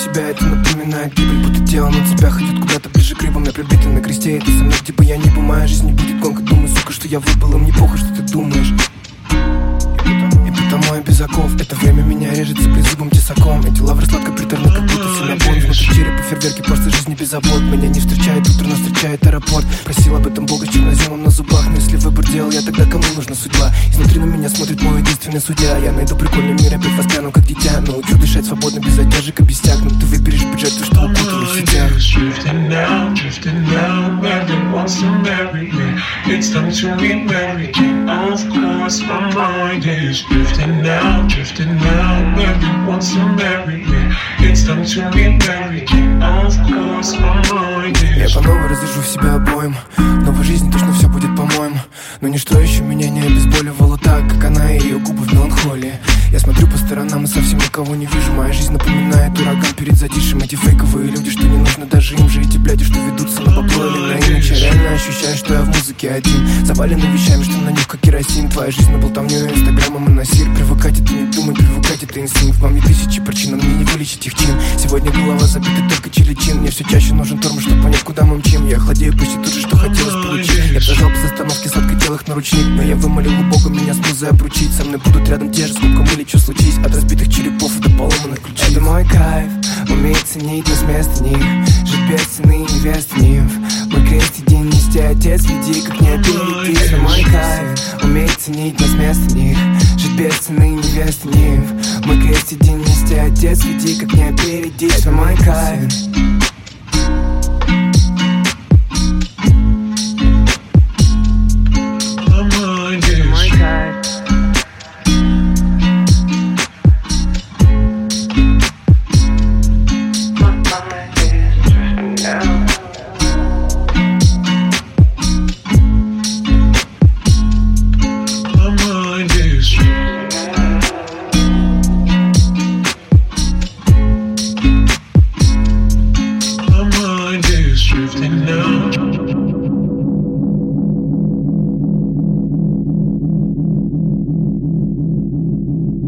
себя, это напоминает гибель. Будто тело на цепях идет куда-то ближе к рыбам. Я прибита на кресте, это со мной, где бы я ни был. Моя жизнь не будет гонка, думаю, сука, что я выпал. Им не похуй, что ты думаешь. И потому я без оков. Это время меня режет за призубом тесаком. Эти лавры сладко приторны, как будто синабон. Внутри черепа фейерверки, просто жизни без забот. Меня не встречает утро, но встречает аэропорт. Просил об этом Бога с черноземом на зубах. Но если выбор делал я, тогда кому нужна судьба? Изнутри на меня смотрит мой единственный судья. Я найду прикольный мир, опять воспряну как дитя. Научу дышать свободно, без задержек и без тяг. Но ты выберешь бюджет, то что укутал в сетях. Drifting now, everyone wants to marry me. It's time to be married. Of course, my mind is drifting now, everyone wants to marry me. It's time to be married. Of course, my mind is. Я по-новой разрежу в себя обоим. В новой жизни точно все будет по-моему. Но ничто еще меня не обезболивало так, как она и ее губы в меланхолии. Я смотрю по сторонам и совсем никого не вижу. Моя жизнь напоминает ураган перед затишьем. Эти фейковые люди, что не нужно даже им же. Эти бляди, что ведутся на бабло или на имидж. Я реально ощущаю, что я в музыке один, заваленный вещами, что на них как керосин. Твоя жизнь на болтовню, инстаграмом и на сир. Привыкать это не думать, привыкать это инстинкт. Вам не тысячи причин, но мне не вылечить их чин. Сегодня голова забита только чиличин. Мне все чаще нужен тормоз, чтобы понять, куда мы мчим. Я хладею почти тут же, что хотелось получить. Я зажал без остановки сладкотелых наручник. Но я вымолил у Бога меня с музой обручить. Со мной будут рядом те же, сколько мы лечу случись. От разбитых черепов и до поломанных ключей. Это мой кайф, уметь ценить нас вместо них. Жить без цены невесты нимф. Мой крест един нести, отец веди, как не опередить. Это мой кайф, уметь ценить нас вместо них. Жить без цены невесты нимф. Мой крест един нести, отец веди, как не опередить. Это мой кайф.